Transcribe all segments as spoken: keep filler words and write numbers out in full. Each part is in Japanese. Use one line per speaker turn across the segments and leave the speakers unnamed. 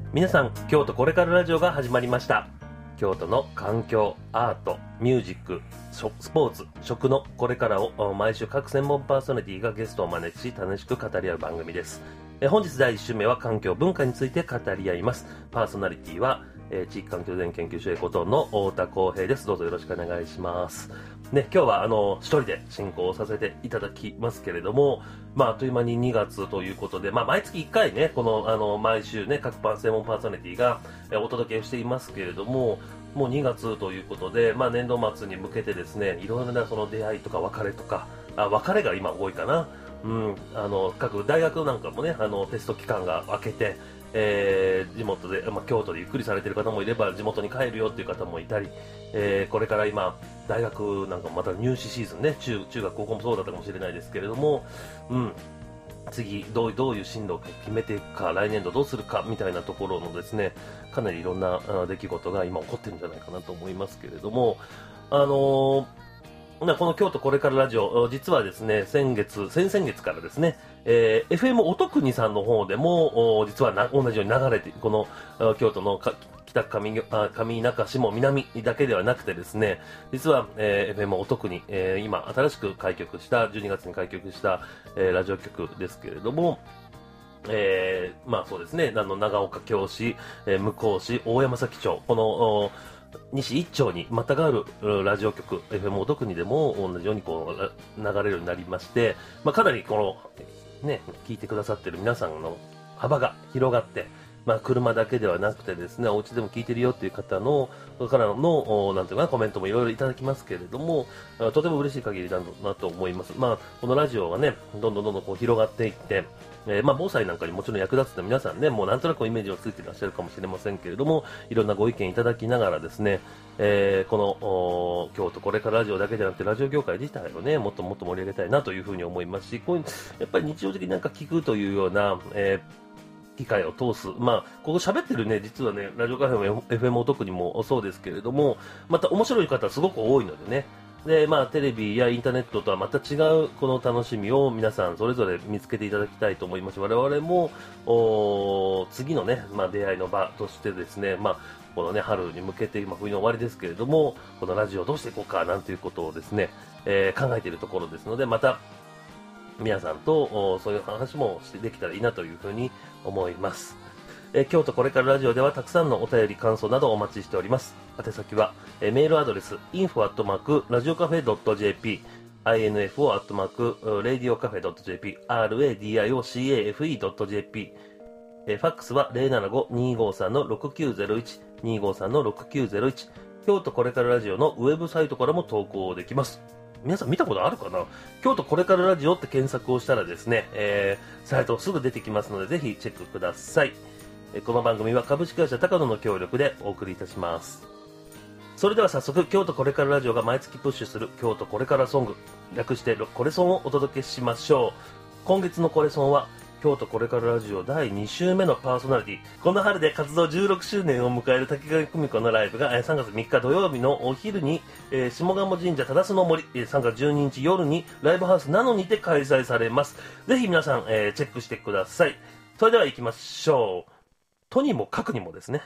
皆さん、京都これからラジオが始まりました。京都の環境、アート、ミュージック、スポーツ、食のこれからを毎週各専門パーソナリティがゲストをお招きし楽しく語り合う番組です。え本日だいいっ週目は環境文化について語り合います。パーソナリティは、えー、地域環境電研究所エコトーンの太田光平です。どうぞよろしくお願いします。ね、今日はあの一人で進行させていただきますけれども、まあ、あっという間ににがつということで、まあ、毎月いっかいね、このあの毎週ね、各パン専門パーソナリティが、えー、お届けをしていますけれども、もうにがつということで、まあ、年度末に向けてですね、いろいろなその出会いとか別れとか、あ別れが今多いかな。うん、あの各大学なんかもね、あのテスト期間が明けて、えー、地元で、まあ、京都でゆっくりされている方もいれば地元に帰るよっていう方もいたり、えー、これから今大学なんかもまた入試シーズンね、中中学高校もそうだったかもしれないですけれども、うん、次どうどういう進路を決めていくか、来年度どうするかみたいなところのですね、かなりいろんな出来事が今起こってるんじゃないかなと思いますけれども、あのーこの京都これからラジオ、実はですね、先月、先々月からですね、えー、エフエム 音国さんの方でも、実はな同じように流れて、この京都の北上、上中下南だけではなくてですね、実は、えー、エフエム 音国、えー、今新しく開局した、じゅうにがつに開局した、えー、ラジオ局ですけれども、えー、まあそうですね、あの長岡京市、えー、向こう市、大山崎町、この西一町にまたがあるラジオ局 エフエム 音国でも同じようにこう流れるようになりまして、まあ、かなりこの、ね、聞いてくださっている皆さんの幅が広がって、まあ、車だけではなくてですね、お家でも聞いてるよっていう方のからのなんていうかな、コメントもいろいろいただきますけれども、とても嬉しい限りだなと思います。まあ、このラジオがね、どんどんどんどんこう広がっていって、えー、まあ防災なんかにもちろん役立つって皆さんね、もうなんとなくイメージをついていらっしゃるかもしれませんけれども、いろんなご意見いただきながらですね、えー、この京都これからラジオだけじゃなくてラジオ業界自体をね、もっともっと盛り上げたいなというふうに思いますし、こういうやっぱり日常的になんか聞くというような、えー、機会を通す、まあ、ここ喋ってるね、実はね、ラジオカフェも エフエム 音国もそうですけれども、また面白い方すごく多いのでね、でまあ、テレビやインターネットとはまた違うこの楽しみを皆さんそれぞれ見つけていただきたいと思います。我々も次の、ねまあ、出会いの場としてですね、まあ、この、ね、春に向けて今冬の終わりですけれども、このラジオをどうしていこうかなんていうことをですね、えー、考えているところですので、また皆さんとそういう話もしてできたらいいなというふうに思います。えー、京都これからラジオではたくさんのお便り感想などお待ちしております。宛先は、えー、メールアドレス インフォ アットマーク ラジオカフェ ドット ジェーピー インフォ アットマーク ラジオカフェ ドット ジェーピー ラディオカフェ ドット ジェーピー、えー、ファックスは ゼロななご にーごーさん ろくきゅうゼロいち にーごーさん ろくきゅうゼロいち、京都これからラジオのウェブサイトからも投稿できます。皆さん見たことあるかな？京都これからラジオって検索をしたらですね、えー、サイトすぐ出てきますのでぜひチェックください。この番組は株式会社高野の協力でお送りいたします。それでは早速、京都これからラジオが毎月プッシュする京都これからソング、略してコレソンをお届けしましょう。今月のコレソンは京都これからラジオだいに週目のパーソナリティ、この春で活動じゅうろくしゅうねんを迎える竹上久美子のライブがさんがつみっか土曜日のお昼に、えー、下鴨神社忠須の森、さんがつじゅうににち夜にライブハウスなのにて開催されます。ぜひ皆さん、えー、チェックしてください。それでは行きましょう。とにもかくにもですね。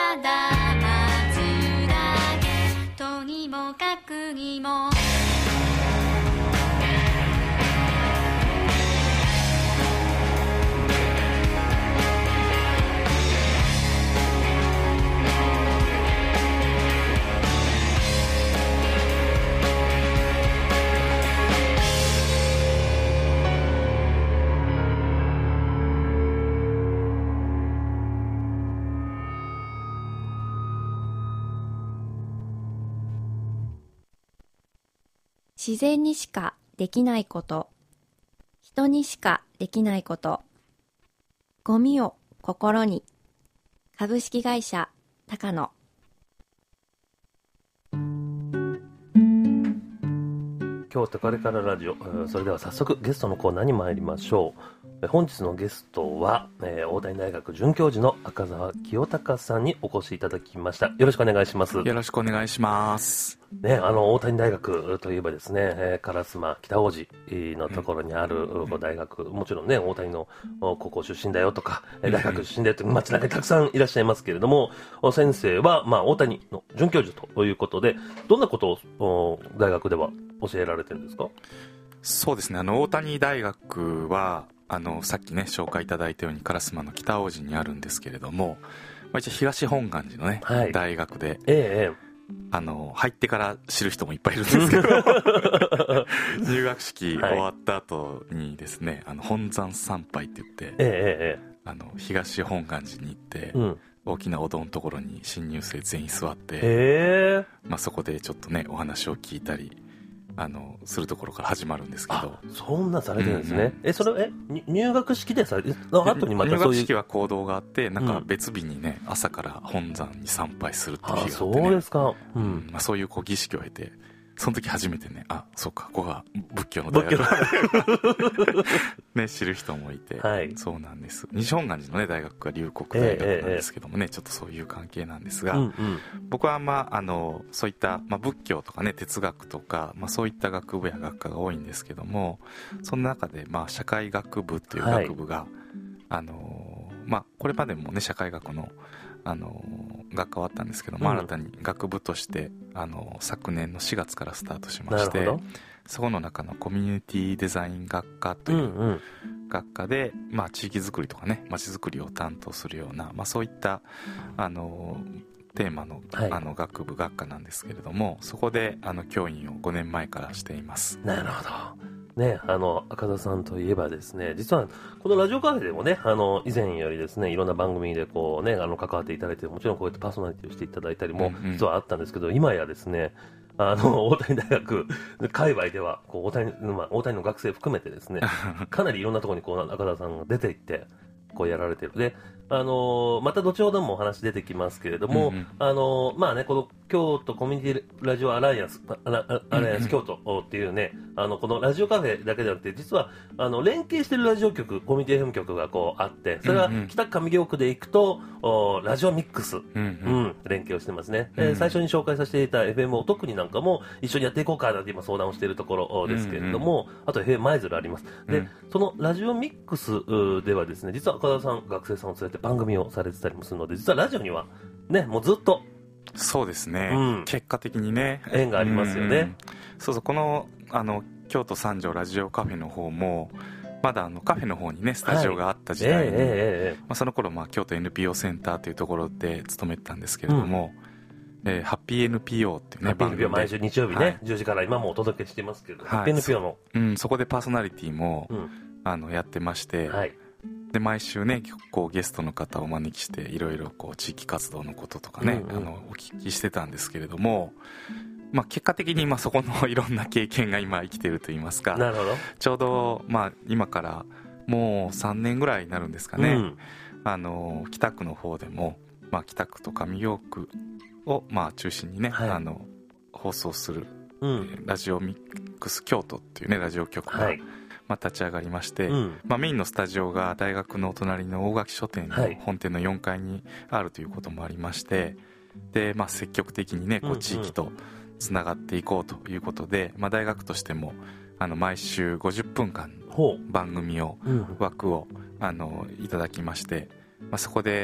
ただ待つだけとにもかくにも
自然にしかできないこと、人にしかできないこと、ゴミを心に。株式会社高野。
京都これからラジオ、それでは早速ゲストのコーナーに参りましょう。本日のゲストは、えー、大谷大学准教授の赤澤清隆さんにお越しいただきました。よろしくお願いします。
よろしくお願いします。
ね、あの大谷大学といえばですね、えー、烏丸北大路のところにある、うん、大学、もちろんね大谷の高校出身だよとか、うん、大学出身だよという街中にたくさんいらっしゃいますけれども、先生は、まあ、大谷の准教授ということで、どんなことを大学では教えられてるんですか？
そうですね、あの大谷大学はあのさっきね紹介いただいたように烏丸の北大路にあるんですけれども、まあ、一応東本願寺のね、はい、大学で、
ええ、あ
の入ってから知る人もいっぱいいるんですけど入学式終わった後にですね、あの本山参拝って言って、
ええ、
あの東本願寺に行って、うん、大きなお堂のところに新入生全員座って、
え
まあ、そこでちょっとねお話を聞いたりあのするところから始まるんですけど。
そんなされてるんですね、うんうん、えそれえ入学式でされての後にまたそういう
入学式は行動があって、なんか別日にね、うん、朝から本山に参拝するっていう日があって、ね、
あそうですか、うん
うんまあ、そういうこう儀式を経て、その時初めてね、あそうかここが仏教の大学ね知る人もいて、はい、そうなんです。西本願寺のね大学が龍谷大学なんですけどもね、えーえー、ちょっとそういう関係なんですが、うんうん、僕はまああのそういった、まあ、仏教とかね哲学とか、まあ、そういった学部や学科が多いんですけども、その中でまあ社会学部という学部が、はい、あのまあこれまでもね社会学のあの学科はあったんですけど、まあ、新たに学部としてあの昨年のしがつからスタートしまして、そこの中のコミュニティデザイン学科という学科で、うんうんまあ、地域づくりとかね街づくりを担当するような、まあ、そういったあのテーマ の,、はい、あの学部学科なんですけれども、そこであの教員をごねんまえからしています。
なるほどね、あの赤田さんといえばですね、実はこのラジオカフェでもね、あの以前よりですねいろんな番組でこう、ね、あの関わっていただいて、もちろんこうやってパーソナリティをしていただいたりも実はあったんですけど、うんうん、今やですねあの大谷大学界隈ではこう 大谷、まあ、大谷の学生含めてですねかなりいろんなところにこう赤田さんが出ていってこうやられてる。であのー、また後ほどもお話出てきますけれども、うんうんあのーまあね、この京都コミュニティラジオアライアンスアラアライアンス京都っていうね、あのこのラジオカフェだけではなくて、実はあの連携しているラジオ局、コミュニティ エフエム 局がこうあって、それは北上京区で行くとおラジオミックス、うんうんうん、連携をしてますね、うんうん、最初に紹介させていた エフエム を特になんかも一緒にやっていこうかなって今相談をしているところですけれども、うんうん、あと エフエム 舞鶴あります。で、うん、そのラジオミックスではですね、実は赤田さん学生さんを連れて番組をされてたりもするので、実はラジオにはねもうずっと
そうですね、うん、結果的にね
縁がありますよね、うん、
そうそうこの、あの京都三条ラジオカフェの方もまだあのカフェの方にねスタジオがあった時代に、はいえーえーまあ、その頃まあ京都 エヌピーオー センターというところで勤めてたんですけれども、うんえー、ハッピー エヌピーオー っていうね番組で毎週日曜日ね、はい、じゅうじから今もお届けしてますけど、はい、ハッピー エヌピーオー の そ,、うん、そこでパーソナリティも、うん、あのやってまして、はいで毎週ねこうゲストの方をお招きしていろいろこう地域活動のこととかね、うんうん、あのお聞きしてたんですけれども、まあ、結果的にまあそこのいろんな経験が今生きているといいますか、
なるほど
ちょうどまあ今からもうさんねんぐらいになるんですかね、うん、あの北区の方でも、まあ、北区と上京区をまあ中心にね、はい、あの放送する、うんラジオミックス京都っていうねラジオ局が、はいまあ、立ち上がりまして、うんまあ、メインのスタジオが大学のお隣の大垣書店の本店のよんかいにあるということもありまして、で、まあ、積極的にねこう地域とつながっていこうということで、まあ、大学としてもあの毎週ごじゅっぷんかん番組を枠をあのいただきまして、まあ、そこで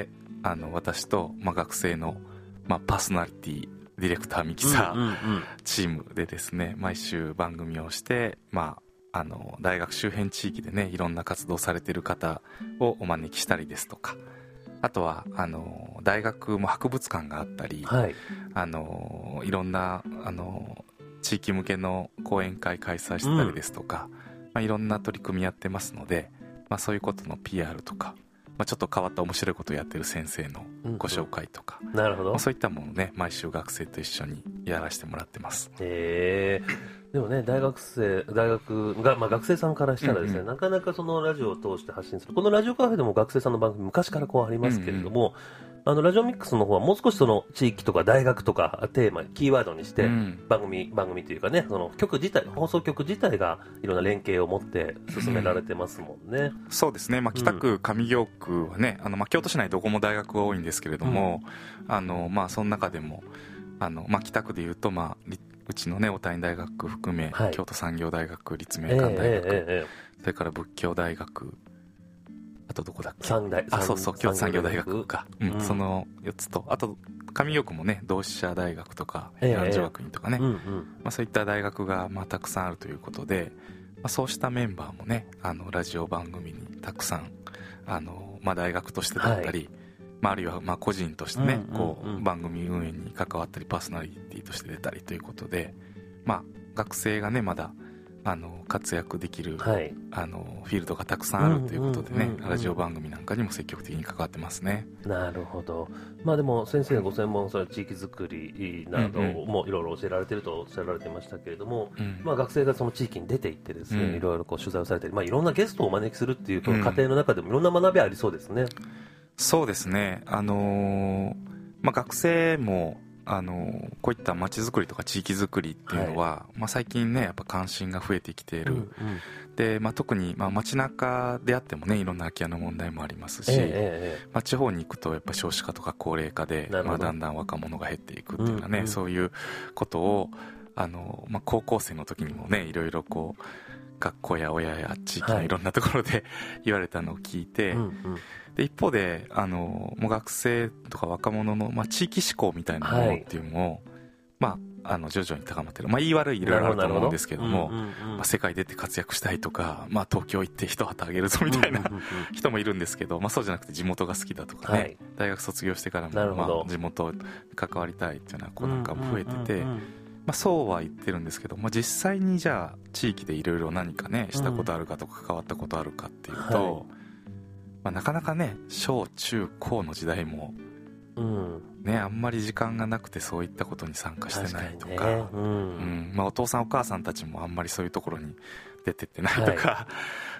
あの私と、まあ、学生の、まあ、パーソナリティディレクターミキサー、うんうんうん、チームでですね毎週番組をして、まあ、あの大学周辺地域でねいろんな活動されている方をお招きしたりですとか、あとはあの大学も博物館があったり、はい、あのいろんなあの地域向けの講演会開催したりですとか、うんまあ、いろんな取り組みやってますので、まあ、そういうことの ピーアール とか、まあ、ちょっと変わった面白いことをやってる先生のご紹介とか、
うんうん、なるほど、
まあ、そういったものをね毎週学生と一緒にやらせてもらってます。
へー、でもね大学生大学が、まあ、学生さんからしたらですね、うんうん、なかなかそのラジオを通して発信する、このラジオカフェでも学生さんの番組昔からこうありますけれども、うんうんあのラジオミックスの方はもう少しその地域とか大学とかテーマキーワードにして番組、うん、番組というかねその局自体放送局自体がいろんな連携を持って進められてますもんね、
うん、そうですね、まあ、北区上京区はねあの、まあ、京都市内どこも大学が多いんですけれども、うんあのまあ、その中でもあの、まあ、北区でいうと、まあ、うちのね小谷大学含め、はい、京都産業大学立命館大学、えーえーえー、それから仏教大学あとどこだっけ
三大
あそうそう京都産業大学か、うんうん、そのよっつとあと上京区もね同志社大学とか南条学院とかね、えーうんうんまあ、そういった大学がまあたくさんあるということで、まあ、そうしたメンバーもねあのラジオ番組にたくさんあの、まあ、大学としてだったり、はいまあ、あるいはまあ個人としてね、うんうんうん、こう番組運営に関わったりパーソナリティとして出たりということで、まあ、学生がねまだあの活躍できる、はい、あのフィールドがたくさんあるということでね、うんうんうんうん、ラジオ番組なんかにも積極的に関わってますね。
なるほど、まあ、でも先生のご専門それ地域づくりなどもいろいろ教えられているとおっしゃられてましたけれども、うんまあ、学生がその地域に出ていってですね、うん、いろいろこう取材をされたり、まあ、いろんなゲストをお招きするっていう過程の中でもいろんな学びありそうですね、うん、
そうですね、あのーまあ、学生もあのこういった街づくりとか地域づくりっていうのは、はいまあ、最近ねやっぱ関心が増えてきている、うんうんでまあ、特にまあ街中であってもねいろんな空き家の問題もありますし、えーえーまあ、地方に行くとやっぱ少子化とか高齢化で、まあ、だんだん若者が減っていくっていうようなね、うんうん、そういうことをあの、まあ、高校生の時にもねいろいろこう学校や親や地域のいろんなところで、はい、言われたのを聞いて、うんうんで一方であのもう学生とか若者の、まあ、地域志向みたいなものっていうのを、はいまあ、あの徐々に高まってる、まあ、言い悪いいろいろあると思うんですけども、うんうんうんまあ、世界出て活躍したいとか、まあ、東京行って一旗あげるぞみたいな、うんうんうん、人もいるんですけど、まあ、そうじゃなくて地元が好きだとかね、はい、大学卒業してからも、まあ、地元に関わりたいっていうような子なんかも増えてて、うんうんうんうんまあ、そうは言ってるんですけど、まあ、実際にじゃあ地域でいろいろ何かねしたことあるかとか関わったことあるかっていうと、はいまあ、なかなかね小中高の時代も、うんね、あんまり時間がなくてそういったことに参加してないとか、ねうんうんまあ、お父さんお母さんたちもあんまりそういうところに出てってないとか、はい、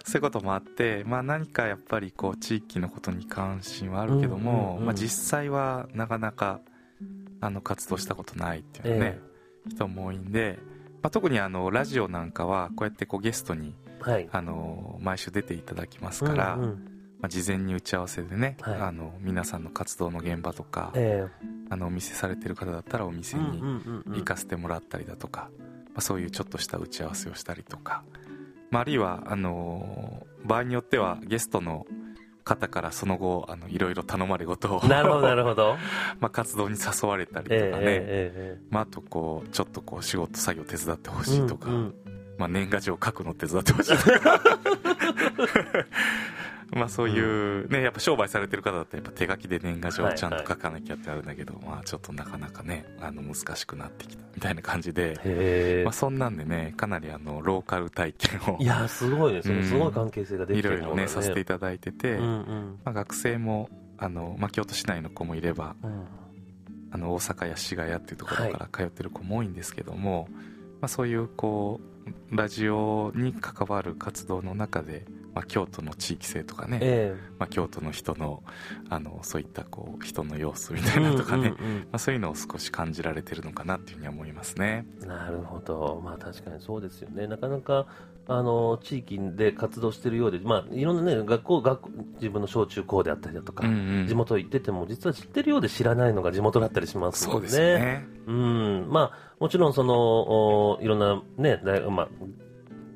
そういうこともあって、まあ、何かやっぱりこう地域のことに関心はあるけども、うんうんうんまあ、実際はなかなかあの活動したことないっていうね、えー、人も多いんで、まあ、特にあのラジオなんかはこうやってこうゲストに、はい、あの毎週出ていただきますから、うんうんまあ、事前に打ち合わせでね、はい、あの皆さんの活動の現場とか、えー、あのお店されてる方だったらお店に行かせてもらったりだとか、まあ、そういうちょっとした打ち合わせをしたりとか、まあ、あるいはあの場合によってはゲストの方からその後あのいろいろ頼まれごとを
なるほどなるほど
まあ活動に誘われたりとかね、えーえーえーまあ、あとこうちょっとこう仕事作業手伝ってほしいとか、うんうんまあ、年賀状書くの手伝ってほしいとかまあそういうねやっぱ商売されてる方だとやっぱ手書きで年賀状をちゃんと書かなきゃってあるんだけど、はいはい、まあちょっとなかなかねあの難しくなってきたみたいな感じで、まあそんなんでねかなりあのローカル体験を
いやすごいですね、うん、すごい関係性ができてる
いろいろねさせていただいてて、うんうんまあ、学生もあの、まあ、京都市内の子もいれば、うん、あの大阪や滋賀やっていうところから通ってる子も多いんですけども、はいまあ、そういうこうラジオに関わる活動の中でまあ、京都の地域性とかね、えーまあ、京都の人の、あのそういったこう人の様子みたいなとかね、うんうんうんまあ、そういうのを少し感じられてるのかなっていうふうに思いますね。
なるほど、まあ、確かにそうですよね。なかなかあの地域で活動しているようで、まあ、いろんな、ね、学校学校自分の小中高であったりだとか、うんうん、地元行ってても実は知ってるようで知らないのが地元だったりしますもんね。そうですね、うんまあ、もちろんそのいろんな、ねまあ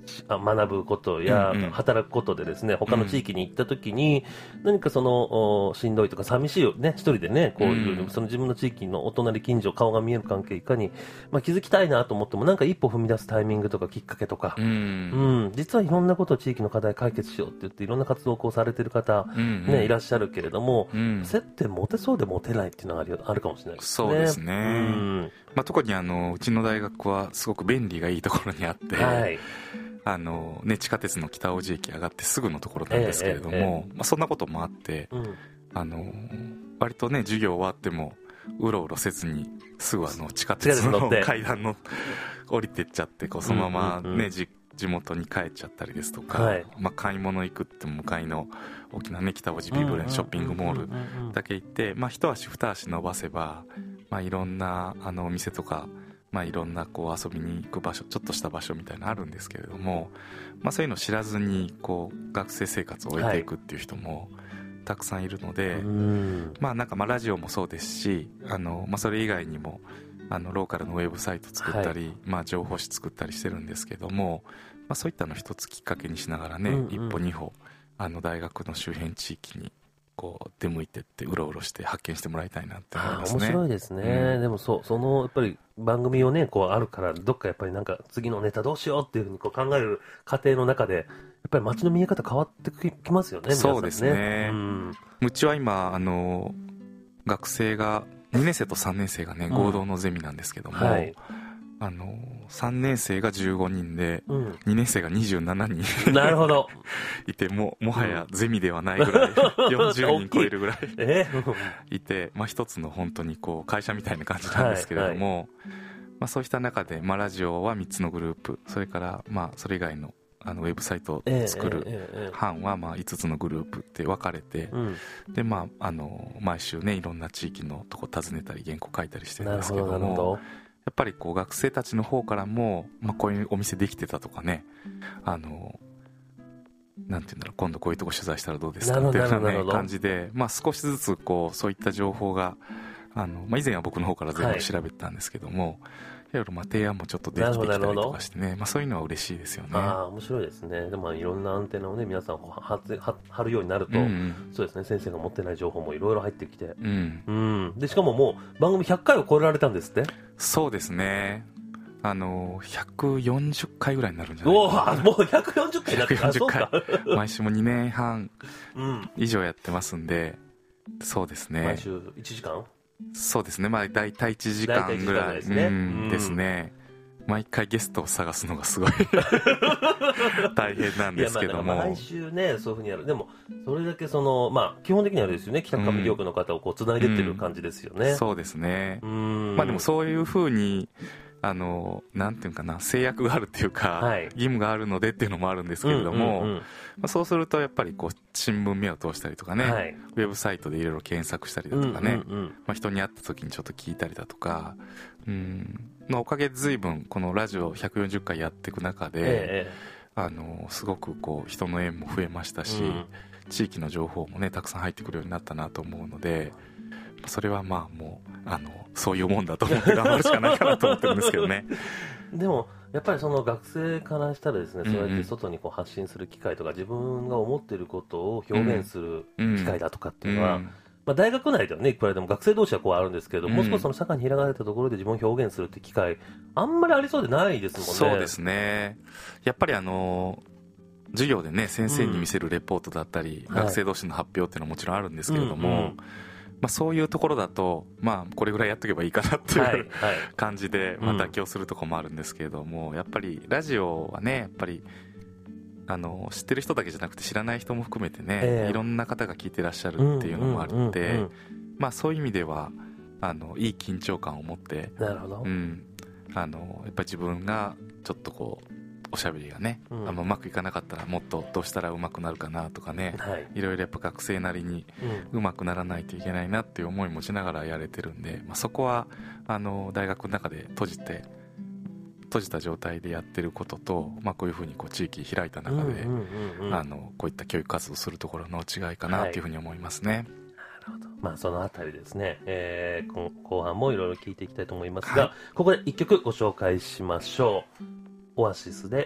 学ぶことや働くことでですね、うんうん、他の地域に行った時に、うん、何かそのしんどいとか寂しいよね、一人でねこういう、うん、その自分の地域のお隣近所顔が見える関係いかに、まあ、気づきたいなと思ってもなんか一歩踏み出すタイミングとかきっかけとか、うんうん、実はいろんなことを地域の課題解決しようって言っていろんな活動をこうされている方、うんうん、ね、いらっしゃるけれども、うん、接点持てそうで持てないっていうのがある、あるかもしれないですね。
そうですね、うんまあ、特にあのうちの大学はすごく便利がいいところにあって、はいあのね、地下鉄の北大路駅上がってすぐのところなんですけれども、ええええまあ、そんなこともあって、うん、あの割とね授業終わってもうろうろせずにすぐあの地下鉄の階段の降りてっちゃってこうそのまま、ねうんうんうん、地元に帰っちゃったりですとか、はいまあ、買い物行くって向かいの大きな、ね、北大路ビブレンショッピングモールだけ行って、まあ、一足二足伸ばせば、まあ、いろんなあのお店とかまあ、いろんなこう遊びに行く場所ちょっとした場所みたいなのあるんですけれども、まあ、そういうのを知らずにこう学生生活を終えていくっていう人もたくさんいるので、はいまあ、なんかまあラジオもそうですしあの、まあ、それ以外にもあのローカルのウェブサイト作ったり、はいまあ、情報誌作ったりしてるんですけども、まあ、そういったのを一つきっかけにしながらね、うんうん、一歩二歩あの大学の周辺地域にこう出向いてってうろうろして発見してもらいたいなって思いますね。
面白いですね、うん、でもそうそのやっぱり番組をねこうあるからどっかやっぱりなんか次のネタどうしようっていうふうにこう考える過程の中でやっぱり街の見え方変わってきますよね。
そうですね、うん、うちは今あの学生がにねん生とさんねん生がね合同のゼミなんですけども、うんはいあのさんねん生がじゅうごにんで、うん、にねん生がにじゅうななにんなるほどいてももはやゼミではないぐらい、うん、よんじゅうにん超えるぐらいいて、まあ、一つの本当にこう会社みたいな感じなんですけれども、はいはいまあ、そうした中で、まあ、ラジオはみっつのグループそれからまあそれ以外のあのウェブサイトを作る班はまあいつつのグループって分かれて、でまああの毎週ねいろんな地域のとこ訪ねたり原稿書いたりしてるんですけども、やっぱりこう学生たちの方からも、まあ、こういうお店できてたとかね、あのなんていうんだろう今度こういうとこ取材したらどうですかっていうような、ね、感じで、まあ、少しずつこうそういった情報があの、まあ、以前は僕の方から全部調べてたんですけども、はい、いろいろまあ提案もちょっとできてきたりとかしてね、まあ、そういうのは嬉しいですよね。
ああ面白いですね。でもいろんなアンテナをね皆さん張るようになると、うんうん、そうですね先生が持ってない情報もいろいろ入ってきて、うんうん、でしかももう番組ひゃっかいを超えられたんですって。
そうですねあのひゃくよんじゅっかいぐらいになるんじゃないかな。
おもうひゃくよんじゅっかいになってひゃくよんじゅっかい
毎週もにねんはん以上やってますんで、うん、そうですね
毎週いちじかん
そうですねまあ大体いちじかんぐらいですね、うん、ですね毎回ゲストを探すのがすごい大変なんですけども、いやまあ
毎週ねそういうふうにやる。でもそれだけそのまあ基本的にはあれですよね北上業界の方をこうつないでってる感じですよね、うん
うん、そうですねうんまあでもそういうふうにあのなんていうかな制約があるっていうか、はい、義務があるのでっていうのもあるんですけれども、うんうんうんまあ、そうするとやっぱりこう新聞目を通したりとかね、はい、ウェブサイトでいろいろ検索したりだとかね、うんうんうんまあ、人に会った時にちょっと聞いたりだとかうんのおかげで随分このラジオひゃくよんじゅっかいやっていく中で、ええ、あのすごくこう人の縁も増えましたし、うん、地域の情報もねたくさん入ってくるようになったなと思うのでそれはまあもうあのそういうもんだと思って頑張るしかないかなと思ってるんですけどね
でもやっぱりその学生からしたらですね、そうやって外にこう発信する機会とか自分が思っていることを表現する機会だとかっていうのは、うんうんまあ、大学内ではねいくらでも学生同士はこうあるんですけれども、うん、もう少しその社会に開かれたところで自分を表現するって機会あんまりありそうでないですもんね。
そうですねやっぱりあの授業でね先生に見せるレポートだったり、うん、学生同士の発表っていうのはもちろんあるんですけれども、はいうんうんまあ、そういうところだと、まあ、これぐらいやっとけばいいかなっていう、はいはい、感じで、まあ、妥協するところもあるんですけれども、うん、やっぱりラジオはねやっぱりあの知ってる人だけじゃなくて知らない人も含めてね、えー、いろんな方が聞いてらっしゃるっていうのもあるので、うんうんうんうん、まあ、そういう意味ではあのいい緊張感を持って
なるほど、
うん、あのやっぱり自分がちょっとこうおしゃべりがね、うん、あんまうまくいかなかったらもっとどうしたらうまくなるかなとかね、はい、いろいろやっぱ学生なりにうまくならないといけないなっていう思いを持ちながらやれてるんで、まあ、そこはあの大学の中で閉じて閉じた状態でやってることと、まあ、こういうふうにこう地域開いた中で、うんうんうんうん、あのこういった教育活動するところの違いかなというふうに思いますね、はい、なる
ほど、まあ、そのあたりですね、えー、後半もいろいろ聞いていきたいと思いますが、はい、ここでいっきょくご紹介しましょう。オアシスで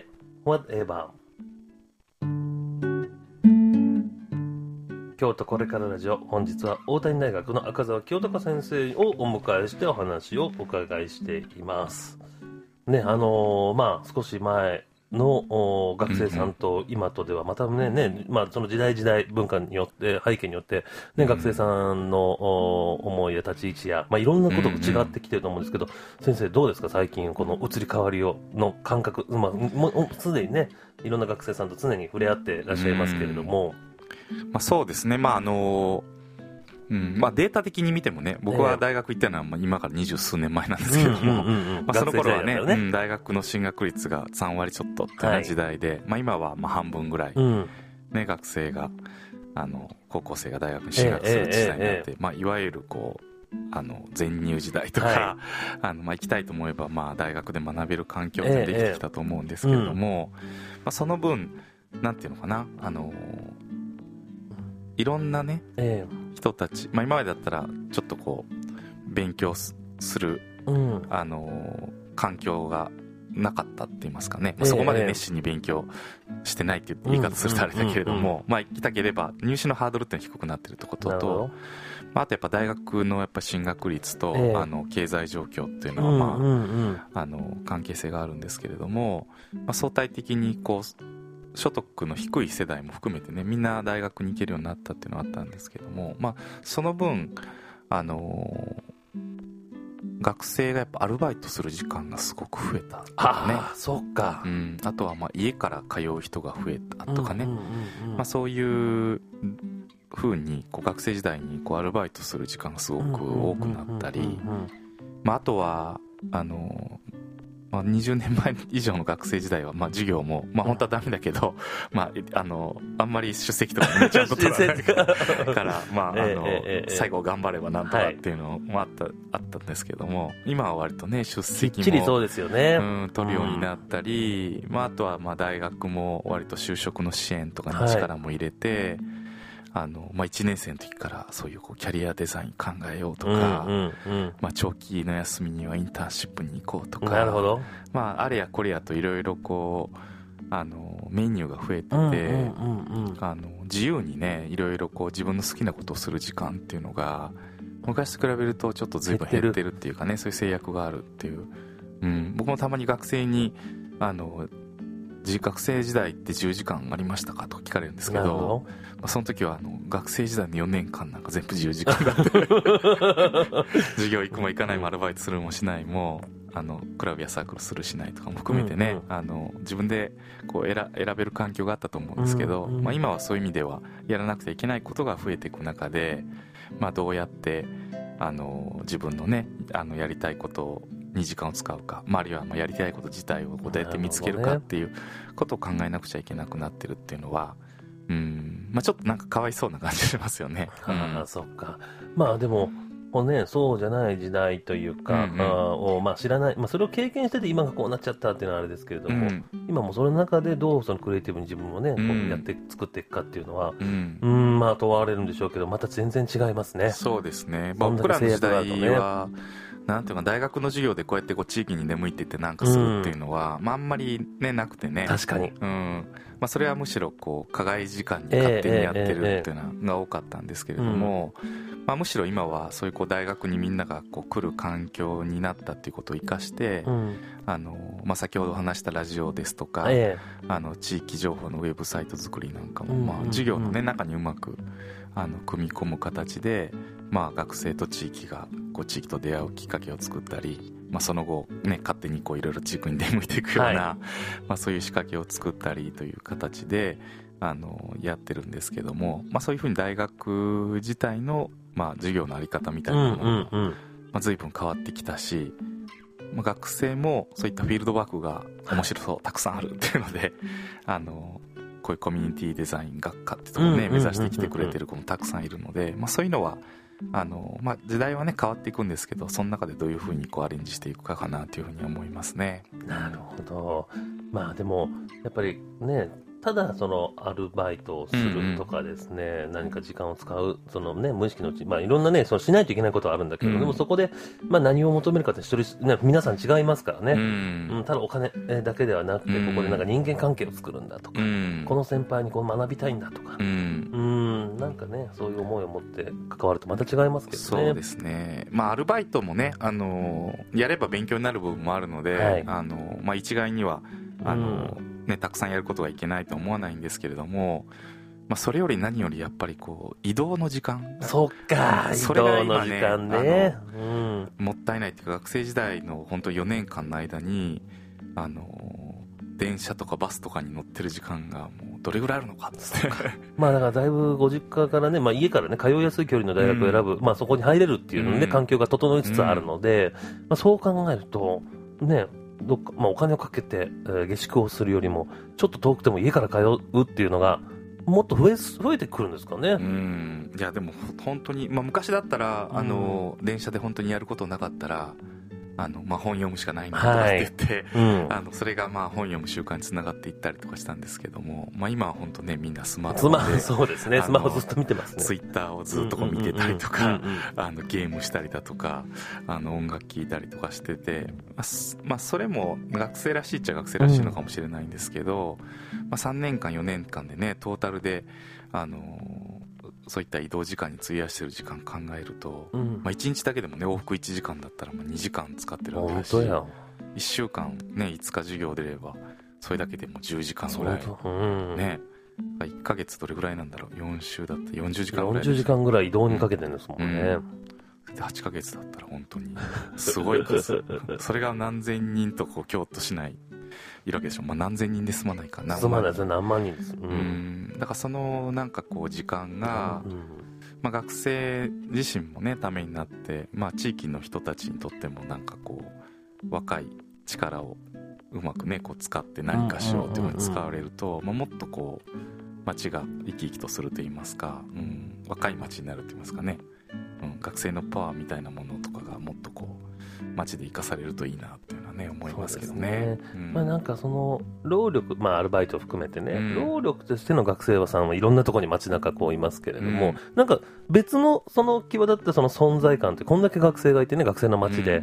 Whatever。京都これからラジオ、本日は大谷大学の赤澤清隆先生をお迎えしてお話をお伺いしていますね。あのー、まあ少し前の学生さんと今とではまたね、ね、まあその時代時代文化によって背景によってね、学生さんの思いや立ち位置や、まあいろんなことが違ってきてると思うんですけど、先生どうですか、最近この移り変わりをの感覚、まあもうすでにね、いろんな学生さんと常に触れ合っていらっしゃいますけれども、
まあ、そうですね、まああのうんまあ、データ的に見てもね、僕は大学行ったのは今から二十数年前なんですけれども、その頃は ね, ね、うん、大学の進学率がさんわりちょっとっていう時代で、はい、まあ、今はまあ半分ぐらい、うんね、学生があの高校生が大学に進学する時代になって、ええええまあ、いわゆるこうあの全入時代とか、はい、あのまあ、行きたいと思えばまあ大学で学べる環境ができてきたと思うんですけれども、ええええうんまあ、その分なんていうのかな、あのいろんなね、ええ、人たち、まあ、今までだったらちょっとこう勉強する、うん、あの環境がなかったって言いますかね、まあ、そこまで熱心に勉強してないっていう言い方するとあれだけれども、まあ、行きたければ入試のハードルって低くなってるってことと、まあ、あとやっぱ大学のやっぱ進学率と、ええ、あの経済状況っていうのは、まあうんうんうん、あの関係性があるんですけれども、まあ、相対的にこう所得の低い世代も含めてね、みんな大学に行けるようになったっていうのはあったんですけども、まあ、その分あのー、学生がやっぱアルバイトする時間がすごく増えたとかね。
ああ、そっか、
うん、あとはまあ家から通う人が増えたとかね、うんうんうんうんまあ、そういう風にこう学生時代にこうアルバイトする時間がすごく多くなったり、まあ、あとはあのーまあ、にじゅうねんまえ以上の学生時代は、まあ、授業も、まあ、本当はダメだけど、まあ、あのあんまり出席とかもちゃんと取らないから、まあ、あの、えーえー、最後頑張ればなんとかっていうのもあった、はい、あったんですけども、今は割とね出席も
きっちりそうですよね、
うん、取るようになったり、うんまあ、あとはまあ大学も割と就職の支援とかに力も入れて、はいあのまあ、いちねん生の時からそういうこうキャリアデザイン考えようとか、うんうんうんまあ、長期の休みにはインターンシップに行こうとか、
なるほど、
まあ、あれやこれやといろいろこうあのメニューが増えてて、うんうんうんうん、あの自由にねいろいろこう自分の好きなことをする時間っていうのが昔と比べるとちょっと随分減ってるっていうかね、そういう制約があるっていう、うん、僕もたまに学生にあの学生時代ってじゅうじかんありましたかと聞かれるんですけど、まあ、その時はあの学生時代のよねんかんなんか全部じゅうじかんだって授業行くも行かないもアルバイトするもしないもあのクラブやサークルするしないとかも含めてね、うんうん、あの自分でこう 選, 選べる環境があったと思うんですけど、うんうんまあ、今はそういう意味ではやらなくてはいけないことが増えていく中で、まあ、どうやってあの自分のねあのやりたいことをにじかんを使うか、まあ、あるいはまあやりたいこと自体をどうやって見つけるかっていうことを考えなくちゃいけなくなってるっていうのは、うんまあ、ちょっとなんかかわいそうな感じしますよね。
うん、あそっか。まあでもね、そうじゃない時代というか、うんうん、あをまあ知らない、まあ、それを経験してて今がこうなっちゃったっていうのはあれですけれども、うん、今もその中でどうそのクリエイティブに自分をね、うん、こうやって作っていくかっていうのは、うん、うんまあ問われるんでしょうけど、また全然違いますね。
そうですね。僕らの時代はなんていうか大学の授業でこうやってこう地域に出向いてってなんかするっていうのは、うんまあ、あんまり、ね、なくてね。
確かに、
うんまあ、それはむしろこう課外時間に勝手にやってるっていうのが多かったんですけれども、まあ、むしろ今はそういうこう大学にみんながこう来る環境になったっていうことを生かして、うんあのまあ、先ほど話したラジオですとか、ええ、あの地域情報のウェブサイト作りなんかも、まあ、授業の、ね、中にうまくあの組み込む形で、まあ、学生と地域がこう地域と出会うきっかけを作ったり、まあ、その後、ね、勝手にいろいろ地域に出向いていくような、はいまあ、そういう仕掛けを作ったりという形であのやってるんですけども、まあ、そういうふうに大学自体の、まあ、授業のあり方みたいなものも、うんうんうんまあ、随分変わってきたし、まあ、学生もそういったフィールドワークが面白そう、はい、たくさんあるっていうのであのこういうコミュニティデザイン学科ってところをね、目指してきてくれてる子もたくさんいるので、まあ、そういうのはあの、まあ、時代はね変わっていくんですけど、その中でどういうふうにこうアレンジしていくかかなというふうに思いますね。
なるほど。まあでもやっぱりねただそのアルバイトをするとかですね、うんうん、何か時間を使うその、ね、無意識のうち、まあ、いろんな、ね、そのしないといけないことはあるんだけど、うん、でもそこで、まあ、何を求めるかって一人、ね、皆さん違いますからね、うんうん、ただお金だけではなくて、ここでなんか人間関係を作るんだとか、うん、この先輩にこう学びたいんだとか、うん、うんなんかねそういう思いを持って関わるとまた違いますけどね。
そうですね、まあ、アルバイトもね、あのやれば勉強になる部分もあるので、はい、あのまあ、一概にはあの、うんね、たくさんやることはいけないとは思わないんですけれども、まあ、それより何よりやっぱりこう移動の時間、
そっか、それが今、ね、移動の時間ね、
うん、もったいないっていうか、学生時代の本当よねんかんの間にあの電車とかバスとかに乗ってる時間がもうどれぐらいあるのかって
まあだからだいぶご実家からね、まあ、家からね通いやすい距離の大学を選ぶ、うん、まあ、そこに入れるっていうの、ね、うん、環境が整いつつあるので、うんまあ、そう考えるとねどっかまあ、お金をかけて、えー、下宿をするよりもちょっと遠くても家から通うっていうのがもっと増え、増えてくるんですかね。
うんいやでも本当に、まあ、昔だったら、うん、あの電車で本当にやることなかったらあの、まあ、本読むしかないなとかって言って、はいうん、あのそれがまあ本読む習慣につながっていったりとかしたんですけども、まあ、今は本当ねみんなスマホで
そうですね、スマホずっと見てますね。
ツイッターをずっとこう見てたりとか、あのゲームしたりだとかあの音楽聴いたりとかしてて、まあまあ、それも学生らしいっちゃ学生らしいのかもしれないんですけど、うんまあ、さんねんかんよねんかんでねトータルであのそういった移動時間に費やしてる時間考えると、うんまあ、いちにちだけでもね往復いちじかんだったらまあにじかん使ってるわけだし、いっしゅうかん、ね、いつか授業出ればそれだけでもじゅうじかんぐらい、うんね、いっかげつどれぐらいなんだろう、よん週だったらよんじゅうじかんぐらい、
よんじゅうじかんぐらい移動にかけてるんですもんね、
うんではちかげつだったら本当にすごい数それが何千人とこう京都市内いるわけでしょ、まあ、何千人で済まないかな、
済まないです、何万人です、うん、
うんだからそのなんかこう時間が、うんまあ、学生自身もねためになって、まあ、地域の人たちにとってもなんかこう若い力をうまくねこう使って何かしようというのに使われると、まあ、もっとこう街が生き生きとするといいますか、うん、若い街になるといいますかね、うん、学生のパワーみたいなものとかがもっとこう街で生かされるといいなっていうのはね思いますけどね。
うん、まあなんかその労力、まあアルバイトを含めてね、うん、労力としての学生さんはいろんなところに街中こういますけれども、うん、なんか別のその際立ったその存在感ってこんだけ学生がいてね、学生の街で、うん、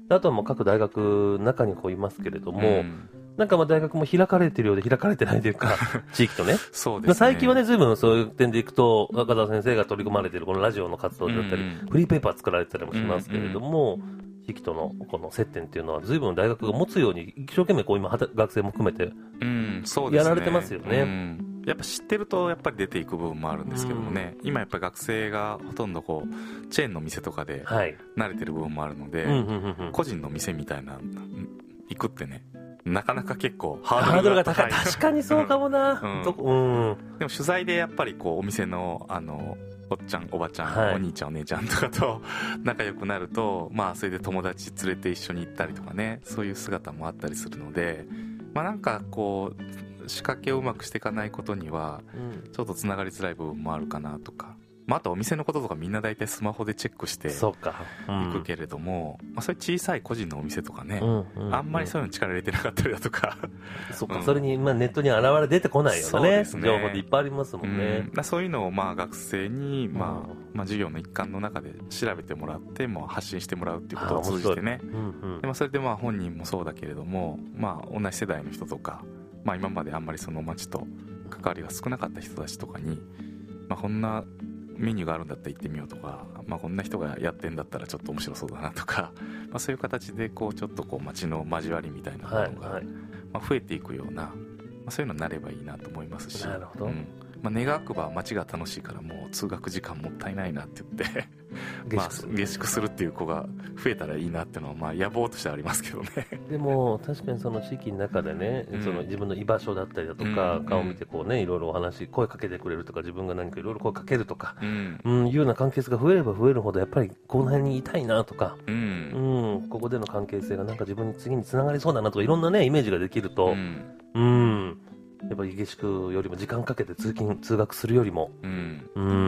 あとはもう各大学の中にこういますけれども、うんなんかまあ大学も開かれてるようで開かれてないというか地域とね
そうですね、
最近はね随分そういう点でいくと若田先生が取り組まれているこのラジオの活動だったり、うんうん、フリーペーパー作られてたりもしますけれども、うんうん、地域とのこの接点っていうのは随分大学が持つように一生懸命こう今学生も含めてやられてますよね、うん
うんやっぱ知ってるとやっぱり出ていく部分もあるんですけどもね、うん、今やっぱり学生がほとんどこうチェーンの店とかで慣れてる部分もあるので、はい個人の店みたいな行くってねなかなか結構ハードルが高い。
確かにそうかもな、
うんうん、でも取材でやっぱりこうお店のあのおっちゃんおばちゃん、はい、お兄ちゃんお姉ちゃんとかと仲良くなると、まあ、それで友達連れて一緒に行ったりとかねそういう姿もあったりするので、まあ、なんかこう仕掛けをうまくしていかないことにはちょっとつながりづらい部分もあるかなとか、まあ、あとお店のこととかみんな大体スマホでチェックして行くけれども、うんまあ、そういう小さい個人のお店とかね、うんうんうん、あんまりそういうの力入れてなかったりだとか
そうか、うん、それにまあネットに現れ出てこないような ね, ね情報でいっぱいありますもんね、
うん、そういうのをまあ学生にまあ、うんまあ、授業の一環の中で調べてもらっても発信してもらうっていうことを通じてね、うんうんでまあ、それでまあ本人もそうだけれども、まあ、同じ世代の人とか、まあ、今まであんまりその街と関わりが少なかった人たちとかに、まあ、こんなメニューがあるんだったら行ってみようとか、まあ、こんな人がやってんだったらちょっと面白そうだなとか、まあ、そういう形でこうちょっとこう街の交わりみたいなものが、はいはいまあ、増えていくような、まあ、そういうのになればいいなと思いますし、
なるほど、
うんまあ、願わくば街が楽しいからもう通学時間もったいないなって言ってまあ下宿するっていう子が増えたらいいなっていうのはまあ野望としてはありますけどね
でも確かにその地域の中でね、うん、その自分の居場所だったりだとか、うん、顔を見てこうねいろいろお話声かけてくれるとか自分が何かいろいろ声かけるとか、うんうん、いうような関係性が増えれば増えるほどやっぱりこの辺にいたいなとか、うんうん、ここでの関係性がなんか自分に次につながりそうだなとかいろんなねイメージができると、うん、うんやっぱり下宿よりも時間かけて通勤通学するよりも、うんうん、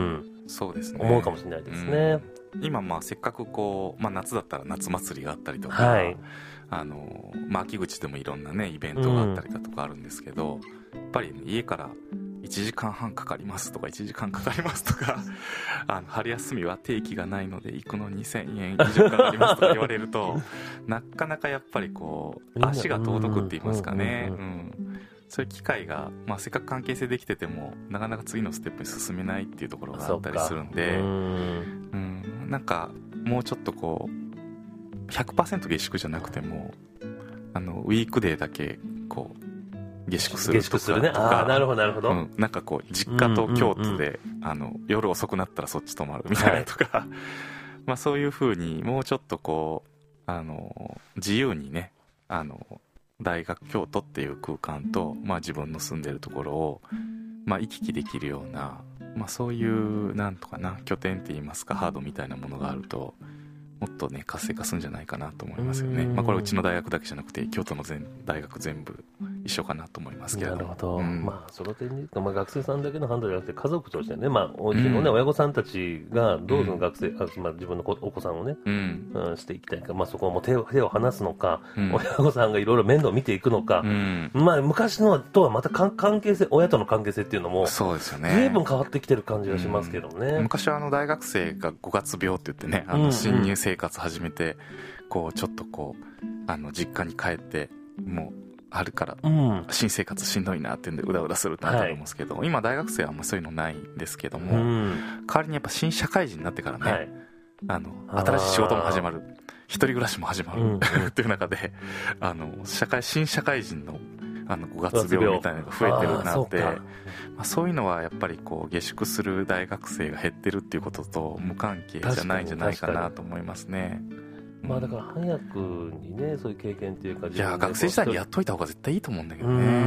そうですね、
思うかもしれないですね、
うん、今まあせっかくこう、まあ、夏だったら夏祭りがあったりとか、はい、あのまあ、秋口でもいろんなねイベントがあったりだとかあるんですけど、うん、やっぱり、ね、家からいちじかんはんかかりますとかいちじかんかかりますとかあの春休みは定期がないので行くのにせんえん以上かかりますとか言われるとなかなかやっぱりこう足が遠のくって言いますかね、うんうんうん、そういう機会が、まあ、せっかく関係性できててもなかなか次のステップに進めないっていうところがあったりするんで、うん、なんかもうちょっとこう ひゃくパーセント 下宿じゃなくてもあのウィークデーだけこう下宿するとか、下宿するね、
ああなるほどなるほど、うん、
なんかこう実家と京都で、うんうんうん、あの夜遅くなったらそっち泊まるみたいなとか、はい、まあそういう風にもうちょっとこうあの自由にねあの大学京都っていう空間と、まあ、自分の住んでるところを、まあ、行き来できるような、まあ、そういうなんとかな拠点って言いますかハードみたいなものがあるともっとね活性化するんじゃないかなと思いますよね。まあ、これうちの大学だけじゃなくて京都の全大学全部一緒かなと思いますけれども。
なるほど、うん、まあその点で言うと、まあ、学生さんだけの判断じゃなくて家族としてね、まあうちのね、うん、親御さんたちがどうその学生、うん、まあ、自分のお子さんをね、うんうん、していきたいか、まあ、そこはもう手を手を離すのか、うん、親御さんがいろいろ面倒を見ていくのか、うん、まあ昔のとはまた関係性親との関係性っていうのも
そうですよね
随分変わってきてる感じがしますけどね、
うん、昔はあの大学生がごがつ病って言ってねあの新入生活始めて、うんうん、こうちょっとこうあの実家に帰ってもうあるから新生活しんどいなっていうんでうだうだするってあったと思うんですけど、はい、今大学生はあんまそういうのないんですけども、うん、代わりにやっぱ新社会人になってからね、はい、あの新しい仕事も始まる一人暮らしも始まる、うん、っていう中であの社会新社会人のあのごがつ病みたいなのが増えてるなって、まあ、そういうのはやっぱりこう下宿する大学生が減ってるっていうことと無関係じゃないんじゃないかなと思いますね。
まあ、だから早くにねそういう経験っていうか、
いや学生時代にやっといた方が絶対いいと思うんだけどね。うん、うん、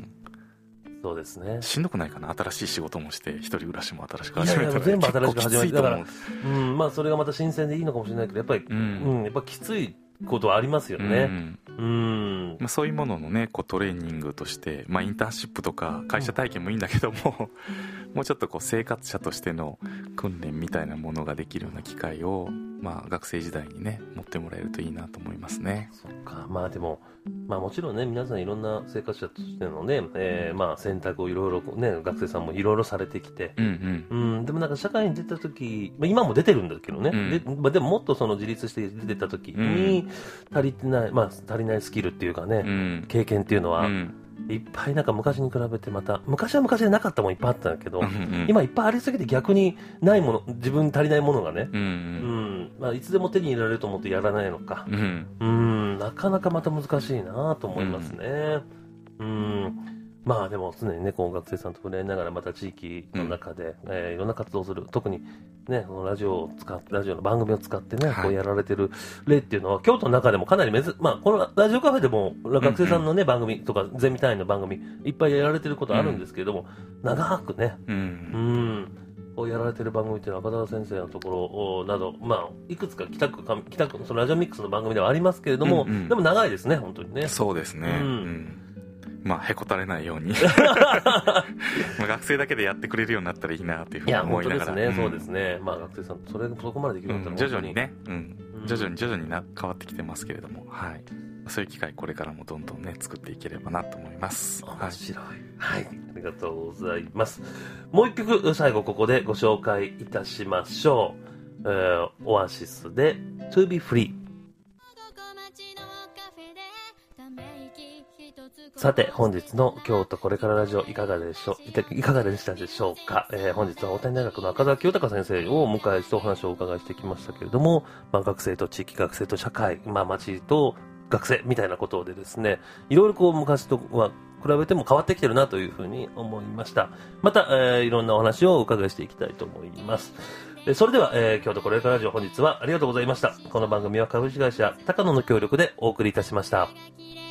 そうですね。
しんどくないかな、新しい仕事もして一人暮らしも新しく始めたら
全部新しく始めたから、うん、まあそれがまた新鮮でいいのかもしれないけどやっぱり、うんうん、やっぱきついことはありますよね。うんうん
まあ、そういうもののねこうトレーニングとして、まあ、インターンシップとか会社体験もいいんだけども、うん、もうちょっとこう生活者としての訓練みたいなものができるような機会を、まあ、学生時代にね持ってもらえるといいなと思いますね。
そっか、まあでも、まあ、もちろんね皆さんいろんな生活者としてのね、えー、まあ選択をいろいろね学生さんもいろいろされてきて、うんうんうん、でもなんか社会に出た時、まあ、今も出てるんだけどね、うんでまあ、でももっとその自立して出てた時に足りてない、まあ、足りないスキルっていうかね、うん、経験っていうのは、うんいっぱいなんか昔に比べてまた昔は昔でなかったもんいっぱいあったんだけど、うんうん、今いっぱいありすぎて逆にないもの自分に足りないものがね、うんうんうんまあ、いつでも手に入れられると思ってやらないのか、うん、うんなかなかまた難しいなと思いますね。うん、うんまあでも常にねこう学生さんと触れ合いながらまた地域の中で、うんえー、いろんな活動をする特にねこのラジオを使ってラジオの番組を使ってね、はい、こうやられてる例っていうのは京都の中でもかなり珍まあこのラジオカフェでも学生さんのね、うんうん、番組とかゼミ単位の番組いっぱいやられてることあるんですけれども、うん、長くね、うん、うんこうやられてる番組っていうのは赤澤先生のところなど、まあ、いくつか北区北区そのラジオミックスの番組ではありますけれども、うんうん、でも長いですね本当にね。
そうですね、うんうんまあ、へこたれないようにまあ学生だけでやってくれるようになったらいいなというふうに思いながら。
いや本当ですね、うん、そうですね、まあ、学生さんそれそこまでできるんだったら、
うん、徐々にね、うん、徐々に徐々にな変わってきてますけれども、はい、そういう機会これからもどんどんね作っていければなと思います。
面白い、はい、はい、ありがとうございます。もう一曲最後ここでご紹介いたしましょう、えー、オアシスで To Be Free。さて本日の京都これからラジオいかがでしょういかがでしたでしょうか。えー、本日は大谷大学の赤澤清隆先生をお迎えしてお話をお伺いしてきましたけれども、まあ、学生と地域学生と社会、まあ、町と学生みたいなことでですねいろいろこう昔とは比べても変わってきてるなというふうに思いました。また、えー、いろんなお話をお伺いしていきたいと思います。それでは、えー、京都これからラジオ本日はありがとうございました。この番組は株式会社高野の協力でお送りいたしました。